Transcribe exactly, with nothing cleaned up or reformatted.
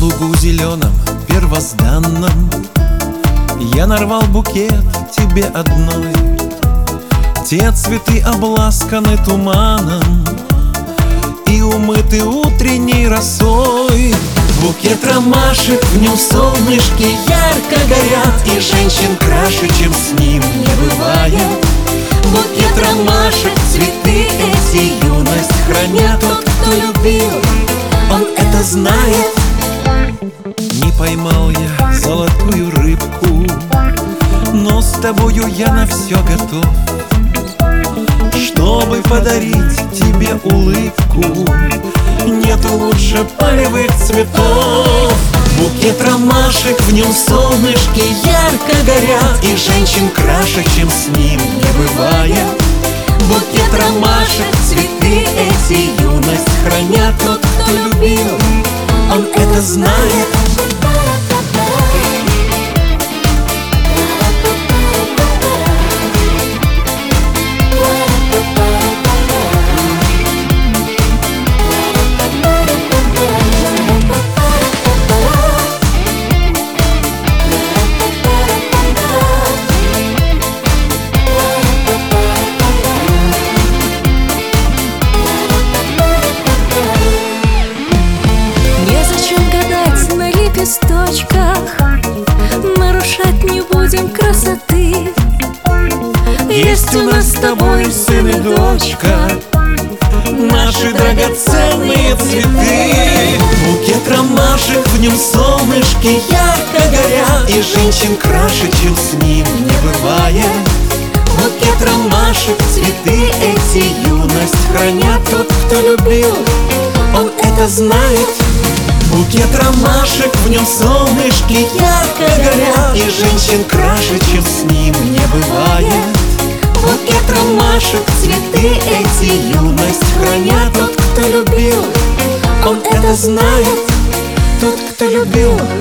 лугу зеленом первозданном я нарвал букет тебе одной. Те цветы обласканы туманом и умыты утренней росой. Букет ромашек, в нем солнышки ярко горят, и женщин краше, чем с ним, не бывает. Букет ромашек, цветы эти юность хранят. Тот, кто любил, он это знает. Не поймал я золотую рыбку, но с тобою я на все готов, чтобы подарить тебе улыбку. Нету лучше полевых цветов. Букет ромашек, в нем солнышки ярко горят, и женщин краше, чем с ним, не бывает. Букет ромашек, цветы эти юность хранят. Тот, кто любил, он это знает. Нарушать не будем красоты. Есть у нас с тобой сын и дочка, наши драгоценные цветы. Букет ромашек, в нем солнышки ярко горят, и женщин краше, чем с ним, не бывает. Букет ромашек, цветы эти юность хранят. Тот, кто любил, он это знает. Букет ромашек, в нем солнышки ярко горят, и женщин краше, чем с ним, не бывает. Букет ромашек, цветы эти юность хранят. Тот, кто любил, он это знает. Тот, кто любил,